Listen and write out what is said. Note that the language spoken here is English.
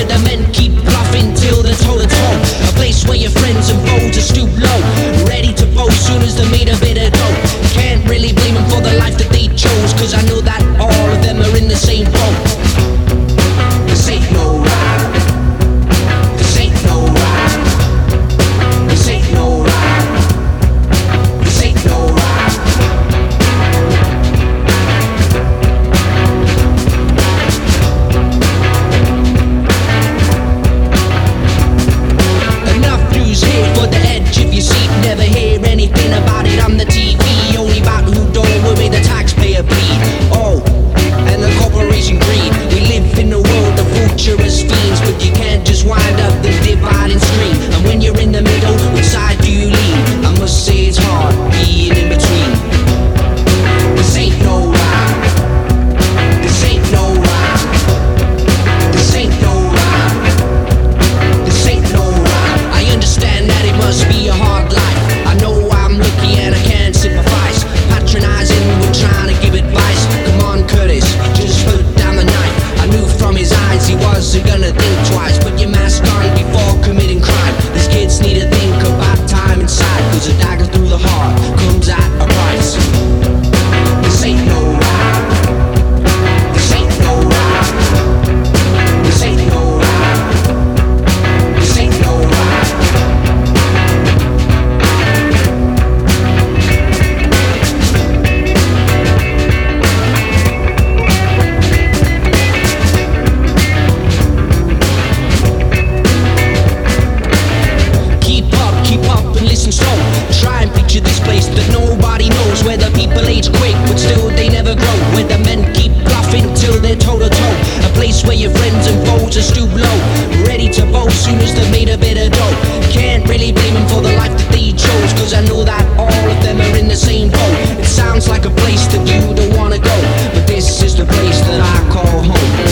the men keep bluffing till they're toe to toe. A place where your friends and foes are stoop low, ready to boast soon as they made a bit of dough. Can't really blame them for the life that they chose, cause I know that all of them are in the same boat. This ain't no ride. This ain't no ride. This ain't no ride. This ain't no ride. Enough news here for the edge of your seat. Never hear anything about it on the TV. Only about who don't worry the taxpayer bleed. Oh, and the corporation greed. We live in a world of futurist fiends, but you can't just wind up the dividing stream. And when you're in the middle, which side do you lean? I must say it's hard being in between. This ain't no ride. This ain't no ride. This ain't no ride. This ain't no ride. I understand that it must be a hard life. I know I'm lucky and I can't sympathize. Patronizing, we're trying to give advice. Come on, Curtis, just put down the knife. I knew from his eyes he wasn't gonna think twice. Put your mask on before committing crime. These kids need to think about time inside, cause a dagger through the heart comes at a price. This ain't no ride. This ain't no ride. This ain't no ride. This ain't no ride. Keep up and listen slow. Try and picture this place that nobody knows, where the people age quick but still they never grow, where the men keep bluffing till they're toe to toe. A place where your friends and foes are stoop low, ready to boast soon as they've made a bit of dough. Can't really blame them for the life that they chose, cause I know that all of them are in the same boat. It sounds like a place that you don't wanna go, but this is the place that I call home.